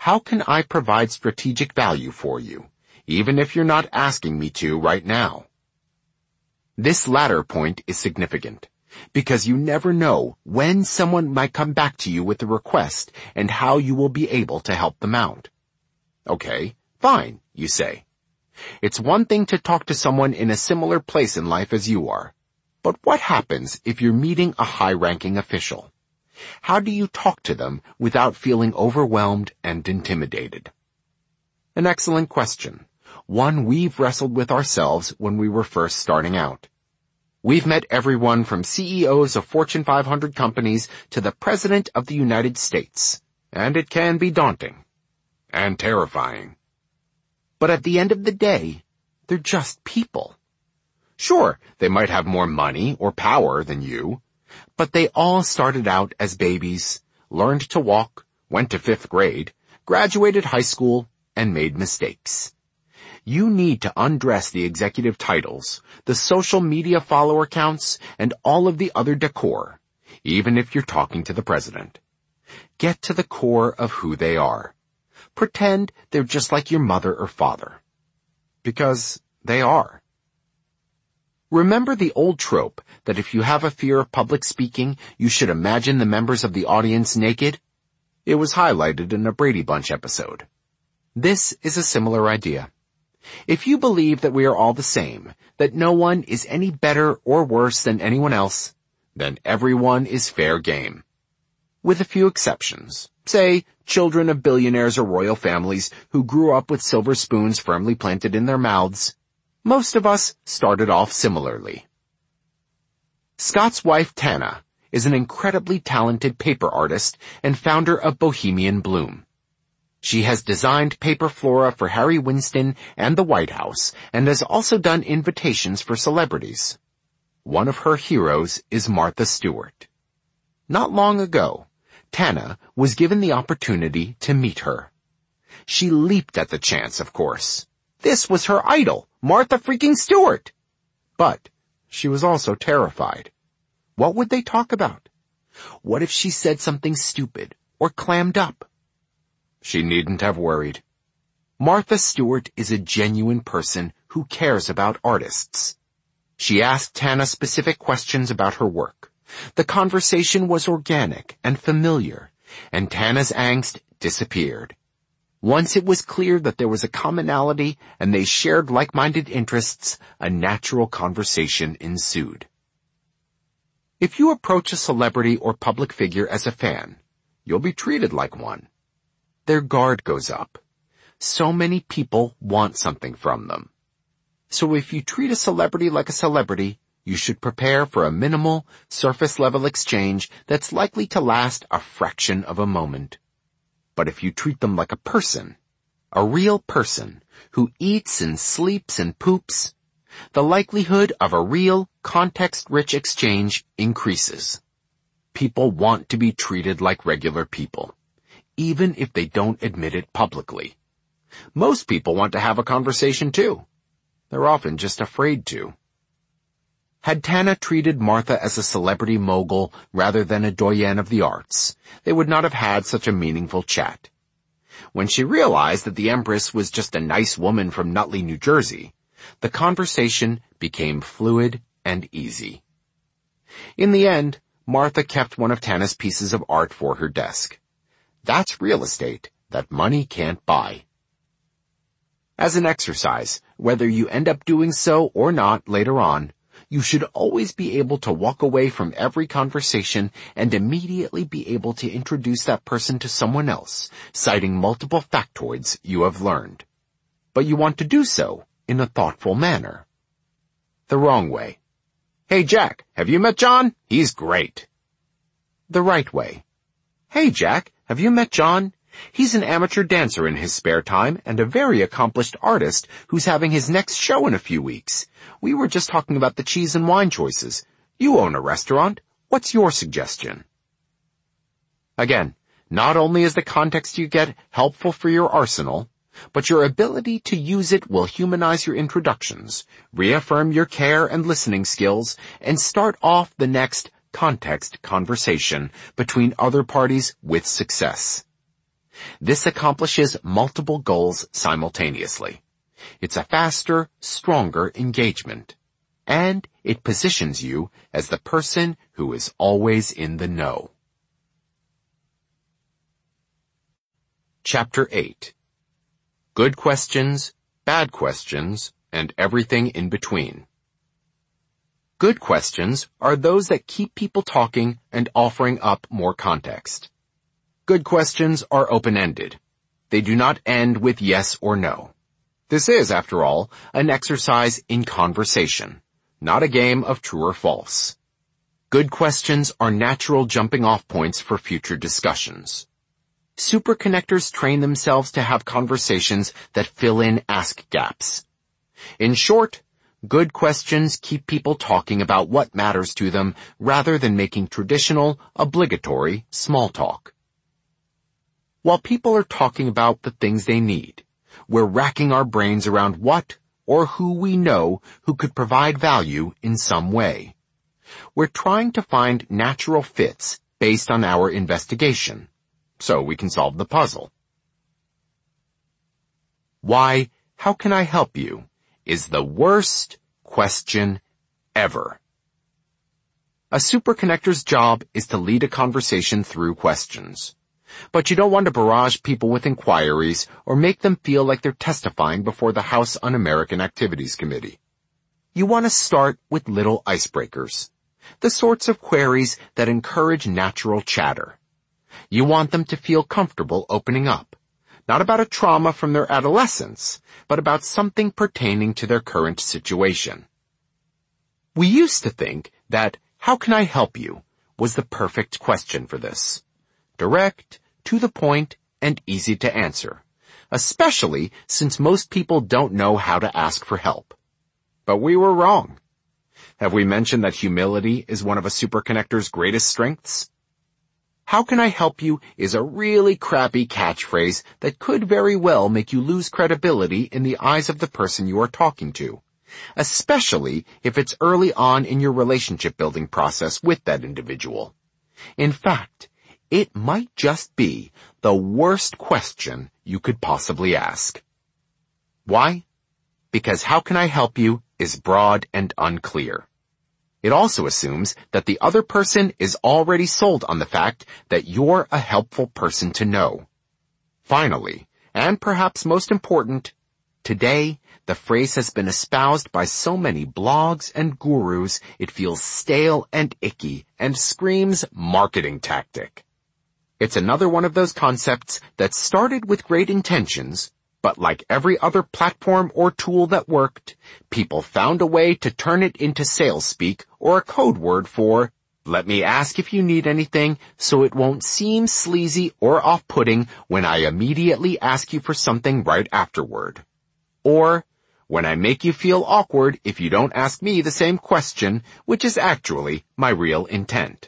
How can I provide strategic value for you, even if you're not asking me to right now? This latter point is significant, because you never know when someone might come back to you with a request and how you will be able to help them out. Okay, fine, you say. It's one thing to talk to someone in a similar place in life as you are. But what happens if you're meeting a high-ranking official? How do you talk to them without feeling overwhelmed and intimidated? An excellent question, one we've wrestled with ourselves when we were first starting out. We've met everyone from CEOs of Fortune 500 companies to the President of the United States, and it can be daunting and terrifying. But at the end of the day, they're just people. Sure, they might have more money or power than you, but they all started out as babies, learned to walk, went to 5th grade, graduated high school, and made mistakes. You need to undress the executive titles, the social media follower counts, and all of the other decor, even if you're talking to the president. Get to the core of who they are. Pretend they're just like your mother or father. Because they are. Remember the old trope that if you have a fear of public speaking, you should imagine the members of the audience naked? It was highlighted in a Brady Bunch episode. This is a similar idea. If you believe that we are all the same, that no one is any better or worse than anyone else, then everyone is fair game. With a few exceptions. Say, children of billionaires or royal families who grew up with silver spoons firmly planted in their mouths. Most of us started off similarly. Scott's wife, Tana, is an incredibly talented paper artist and founder of Bohemian Bloom. She has designed paper flora for Harry Winston and the White House and has also done invitations for celebrities. One of her heroes is Martha Stewart. Not long ago, Tana was given the opportunity to meet her. She leaped at the chance, of course. This was her idol, Martha freaking Stewart. But she was also terrified. What would they talk about? What if she said something stupid or clammed up? She needn't have worried. Martha Stewart is a genuine person who cares about artists. She asked Tana specific questions about her work. The conversation was organic and familiar, and Tana's angst disappeared. Once it was clear that there was a commonality and they shared like-minded interests, a natural conversation ensued. If you approach a celebrity or public figure as a fan, you'll be treated like one. Their guard goes up. So many people want something from them. So if you treat a celebrity like a celebrity, you should prepare for a minimal, surface-level exchange that's likely to last a fraction of a moment. But if you treat them like a person, a real person, who eats and sleeps and poops, the likelihood of a real, context-rich exchange increases. People want to be treated like regular people, even if they don't admit it publicly. Most people want to have a conversation too. They're often just afraid to. Had Tana treated Martha as a celebrity mogul rather than a doyenne of the arts, they would not have had such a meaningful chat. When she realized that the Empress was just a nice woman from Nutley, New Jersey, the conversation became fluid and easy. In the end, Martha kept one of Tana's pieces of art for her desk. That's real estate that money can't buy. As an exercise, whether you end up doing so or not later on, you should always be able to walk away from every conversation and immediately be able to introduce that person to someone else, citing multiple factoids you have learned. But you want to do so in a thoughtful manner. The wrong way. Hey Jack, have you met John? He's great. The right way. Hey Jack, have you met John? He's an amateur dancer in his spare time and a very accomplished artist who's having his next show in a few weeks. We were just talking about the cheese and wine choices. You own a restaurant. What's your suggestion? Again, not only is the context you get helpful for your arsenal, but your ability to use it will humanize your introductions, reaffirm your care and listening skills, and start off the next context conversation between other parties with success. This accomplishes multiple goals simultaneously. It's a faster, stronger engagement. And it positions you as the person who is always in the know. Chapter 8. Good questions, bad questions, and everything in between. Good questions are those that keep people talking and offering up more context. Good questions are open-ended. They do not end with yes or no. This is, after all, an exercise in conversation, not a game of true or false. Good questions are natural jumping-off points for future discussions. Superconnectors train themselves to have conversations that fill in ask gaps. In short, good questions keep people talking about what matters to them rather than making traditional, obligatory small talk. While people are talking about the things they need, we're racking our brains around what or who we know who could provide value in some way. We're trying to find natural fits based on our investigation, so we can solve the puzzle. Why, how can I help you, is the worst question ever. A superconnector's job is to lead a conversation through questions. But you don't want to barrage people with inquiries or make them feel like they're testifying before the House Un-American Activities Committee. You want to start with little icebreakers, the sorts of queries that encourage natural chatter. You want them to feel comfortable opening up, not about a trauma from their adolescence, but about something pertaining to their current situation. We used to think that, how can I help you, was the perfect question for this. Direct, to the point, and easy to answer, especially since most people don't know how to ask for help. But we were wrong. Have we mentioned that humility is one of a superconnector's greatest strengths? How can I help you is a really crappy catchphrase that could very well make you lose credibility in the eyes of the person you are talking to, especially if it's early on in your relationship building process with that individual. In fact, it might just be the worst question you could possibly ask. Why? Because how can I help you is broad and unclear. It also assumes that the other person is already sold on the fact that you're a helpful person to know. Finally, and perhaps most important, today, the phrase has been espoused by so many blogs and gurus it feels stale and icky and screams marketing tactic. It's another one of those concepts that started with great intentions, but like every other platform or tool that worked, people found a way to turn it into sales speak or a code word for, let me ask if you need anything so it won't seem sleazy or off-putting when I immediately ask you for something right afterward. Or, when I make you feel awkward if you don't ask me the same question, which is actually my real intent.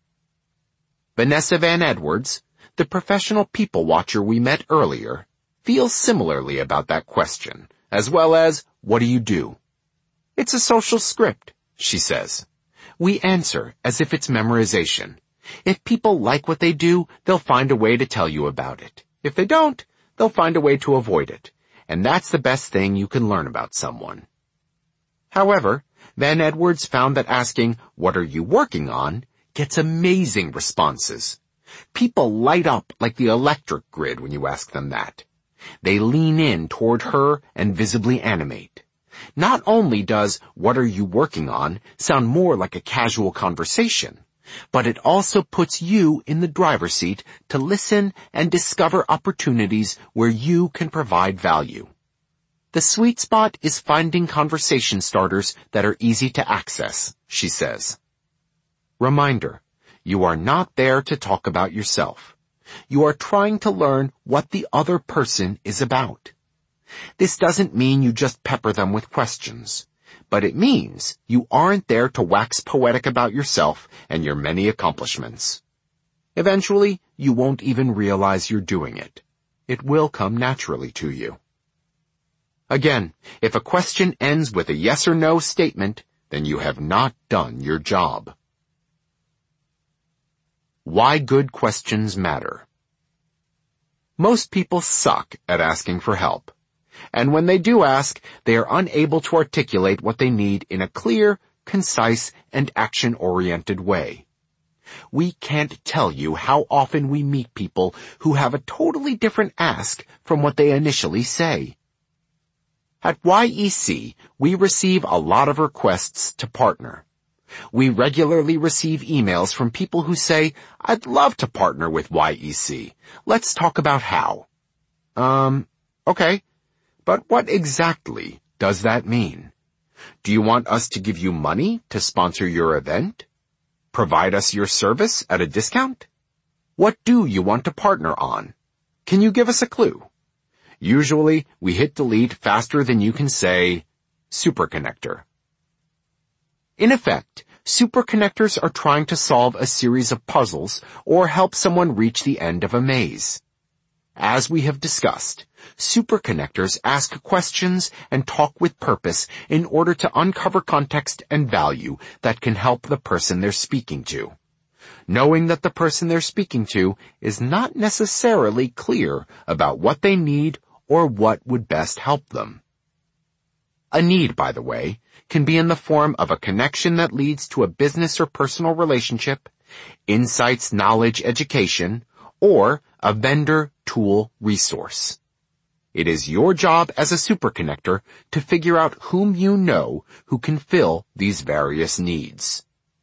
Vanessa Van Edwards, the professional people watcher we met earlier, feels similarly about that question, as well as, what do you do? It's a social script, she says. We answer as if it's memorization. If people like what they do, they'll find a way to tell you about it. If they don't, they'll find a way to avoid it. And that's the best thing you can learn about someone. However, Van Edwards found that asking, what are you working on, gets amazing responses. People light up like the electric grid when you ask them that. They lean in toward her and visibly animate. Not only does what are you working on sound more like a casual conversation, but it also puts you in the driver's seat to listen and discover opportunities where you can provide value. The sweet spot is finding conversation starters that are easy to access, she says. Reminder, you are not there to talk about yourself. You are trying to learn what the other person is about. This doesn't mean you just pepper them with questions, but it means you aren't there to wax poetic about yourself and your many accomplishments. Eventually, you won't even realize you're doing it. It will come naturally to you. Again, if a question ends with a yes or no statement, then you have not done your job. Why good questions matter. Most people suck at asking for help. And when they do ask, they are unable to articulate what they need in a clear, concise, and action-oriented way. We can't tell you how often we meet people who have a totally different ask from what they initially say. At YEC, we receive a lot of requests to partner. We regularly receive emails from people who say, "I'd love to partner with YEC. Let's talk about how." Okay. But what exactly does that mean? Do you want us to give you money to sponsor your event? Provide us your service at a discount? What do you want to partner on? Can you give us a clue? Usually, we hit delete faster than you can say, superconnector. In effect, superconnectors are trying to solve a series of puzzles or help someone reach the end of a maze. As we have discussed, superconnectors ask questions and talk with purpose in order to uncover context and value that can help the person they're speaking to, knowing that the person they're speaking to is not necessarily clear about what they need or what would best help them. A need, by the way, can be in the form of a connection that leads to a business or personal relationship, insights, knowledge, education, or a vendor, tool, resource. It is your job as a superconnector to figure out whom you know who can fill these various needs.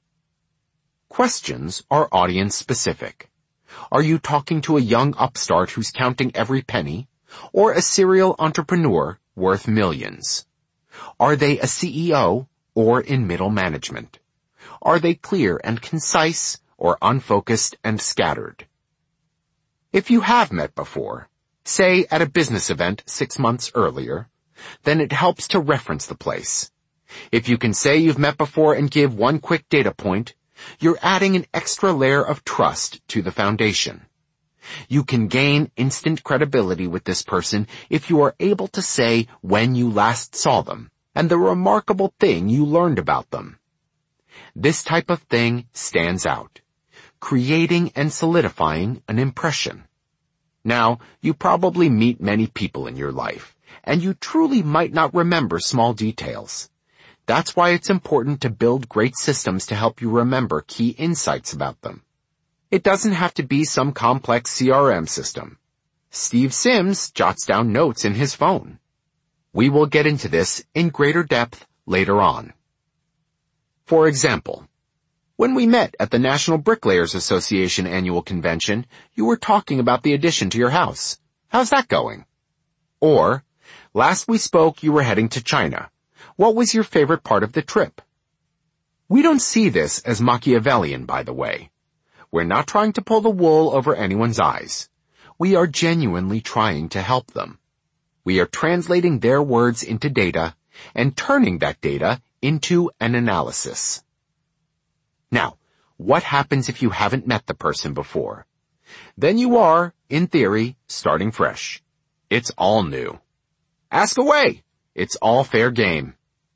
Questions are audience specific. Are you talking to a young upstart who's counting every penny, or a serial entrepreneur worth millions? Are they a CEO or in middle management? Are they clear and concise or unfocused and scattered? If you have met before, say at a business event 6 months earlier, then it helps to reference the place. If you can say you've met before and give one quick data point, you're adding an extra layer of trust to the foundation. You can gain instant credibility with this person if you are able to say when you last saw them and the remarkable thing you learned about them. This type of thing stands out, creating and solidifying an impression. Now, you probably meet many people in your life, and you truly might not remember small details. That's why it's important to build great systems to help you remember key insights about them. It doesn't have to be some complex CRM system. Steve Sims jots down notes in his phone. We will get into this in greater depth later on. For example, when we met at the National Bricklayers Association annual convention, you were talking about the addition to your house. How's that going? Or, last we spoke you were heading to China. What was your favorite part of the trip? We don't see this as Machiavellian, by the way. We're not trying to pull the wool over anyone's eyes. We are genuinely trying to help them. We are translating their words into data and turning that data into an analysis. Now, what happens if you haven't met the person before? Then you are, in theory, starting fresh. It's all new. Ask away. It's all fair game.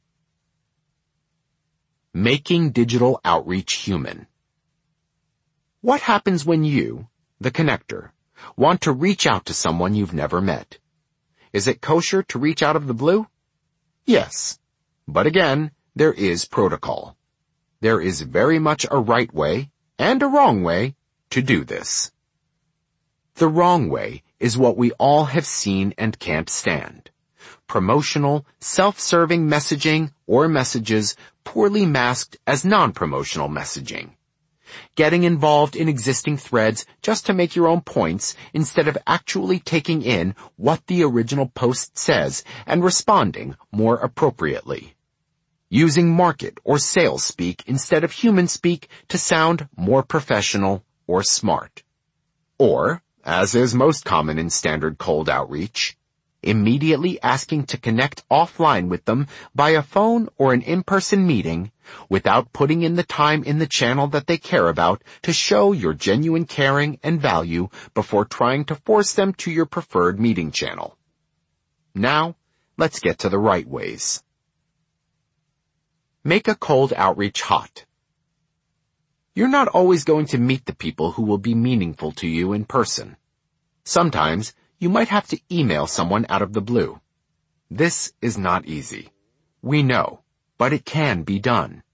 Making digital outreach human. What happens when you, the connector, want to reach out to someone you've never met? Is it kosher to reach out of the blue? Yes. But again, there is protocol. There is very much a right way and a wrong way to do this. The wrong way is what we all have seen and can't stand. Promotional, self-serving messaging or messages poorly masked as non-promotional messaging. Getting involved in existing threads just to make your own points instead of actually taking in what the original post says and responding more appropriately. Using market or sales speak instead of human speak to sound more professional or smart. Or, as is most common in standard cold outreach, immediately asking to connect offline with them by a phone or an in-person meeting without putting in the time in the channel that they care about to show your genuine caring and value before trying to force them to your preferred meeting channel. Now, let's get to the right ways. Make a cold outreach hot. You're not always going to meet the people who will be meaningful to you in person. Sometimes you might have to email someone out of the blue. This is not easy. We know, but it can be done.